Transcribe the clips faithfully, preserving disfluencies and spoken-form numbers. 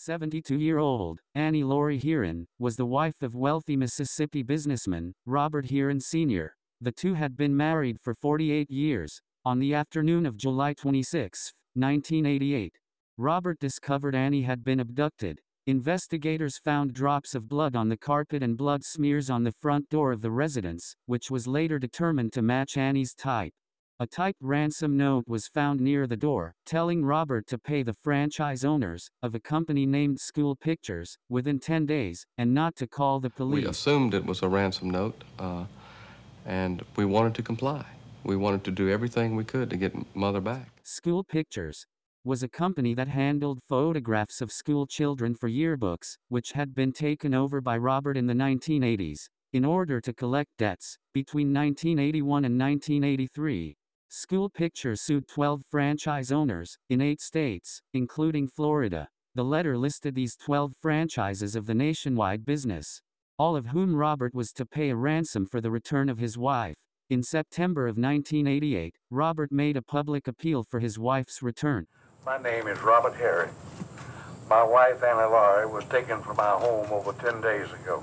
seventy-two-year-old Annie Laurie Heron was the wife of wealthy Mississippi businessman Robert Heron Senior The two had been married for forty-eight years. On the afternoon of July twenty-sixth, nineteen eighty-eight, Robert discovered Annie had been abducted. Investigators found drops of blood on the carpet and blood smears on the front door of the residence, which was later determined to match Annie's type. A typed ransom note was found near the door, telling Robert to pay the franchise owners of a company named School Pictures within ten days, and not to call the police. We assumed it was a ransom note, uh, and we wanted to comply. We wanted to do everything we could to get Mother back. School Pictures was a company that handled photographs of school children for yearbooks, which had been taken over by Robert in the nineteen eighties. In order to collect debts, between nineteen eighty-one and nineteen eighty-three, School Pictures sued twelve franchise owners in eight states, including Florida. The letter listed these twelve franchises of the nationwide business, all of whom Robert was to pay a ransom for the return of his wife. In September of nineteen eighty-eight, Robert made a public appeal for his wife's return. My name is Robert Harry. My wife, Annie Laurie, was taken from our home over ten days ago.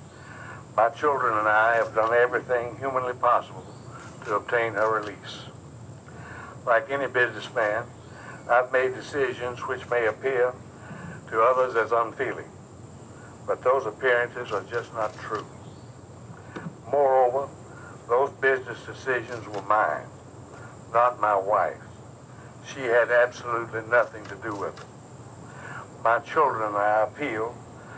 My children and I have done everything humanly possible to obtain her release. Like any businessman, I've made decisions which may appear to others as unfeeling, but those appearances are just not true. Moreover, those business decisions were mine, not my wife. She had absolutely nothing to do with it. My children and I appeal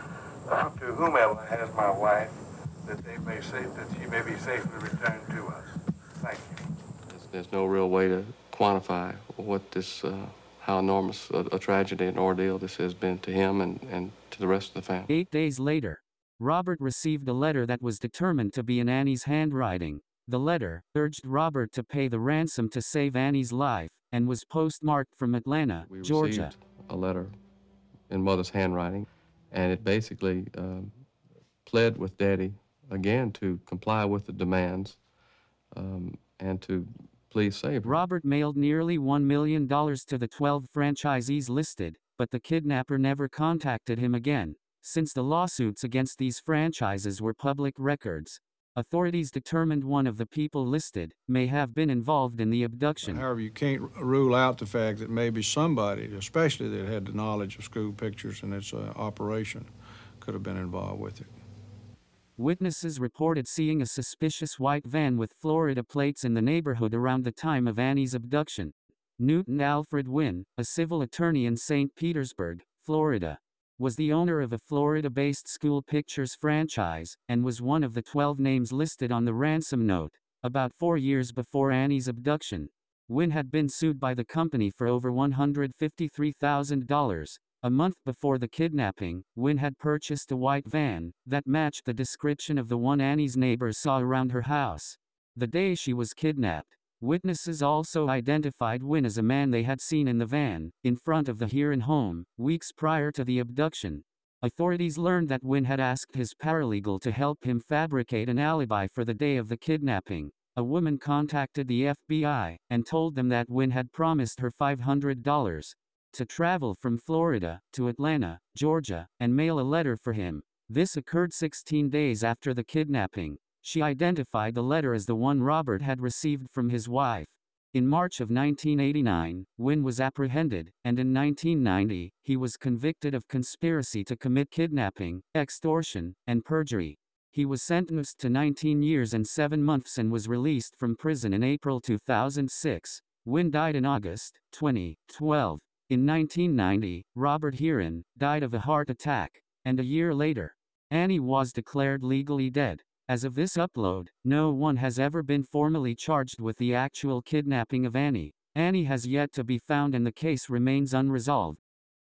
to whomever has my wife that they may say that she may be safely returned to us. Thank you. There's, there's no real way to quantify what this, uh, how enormous a, a tragedy and ordeal this has been to him and, and to the rest of the family. Eight days later, Robert received a letter that was determined to be in Annie's handwriting. The letter urged Robert to pay the ransom to save Annie's life, and was postmarked from Atlanta, we Georgia. Received a letter in Mother's handwriting, and it basically um, pled with Daddy again to comply with the demands um, and to please save her. Robert mailed nearly one million dollars to the twelve franchisees listed, but the kidnapper never contacted him again. Since the lawsuits against these franchises were public records, authorities determined one of the people listed may have been involved in the abduction. However, you can't rule out the fact that maybe somebody, especially that had the knowledge of School Pictures and its uh, operation, could have been involved with it. Witnesses reported seeing a suspicious white van with Florida plates in the neighborhood around the time of Annie's abduction. Newton Alfred Wynn, a civil attorney in Saint Petersburg, Florida, was the owner of a Florida-based School Pictures franchise, and was one of the twelve names listed on the ransom note. About four years before Annie's abduction, Wynn had been sued by the company for over one hundred fifty-three thousand dollars. A month before the kidnapping, Wynn had purchased a white van that matched the description of the one Annie's neighbors saw around her house the day she was kidnapped. Witnesses also identified Wynn as a man they had seen in the van, in front of the Heron home, weeks prior to the abduction. Authorities learned that Wynn had asked his paralegal to help him fabricate an alibi for the day of the kidnapping. A woman contacted the F B I and told them that Wynn had promised her five hundred dollars to travel from Florida to Atlanta, Georgia, and mail a letter for him. This occurred sixteen days after the kidnapping. She identified the letter as the one Robert had received from his wife. In March of nineteen eighty-nine, Wynn was apprehended, and in nineteen ninety, he was convicted of conspiracy to commit kidnapping, extortion, and perjury. He was sentenced to nineteen years and seven months and was released from prison in April two thousand six. Wynn died in August twenty twelve. In nineteen ninety, Robert Heron died of a heart attack, and a year later, Annie was declared legally dead. As of this upload, no one has ever been formally charged with the actual kidnapping of Annie. Annie has yet to be found and the case remains unresolved.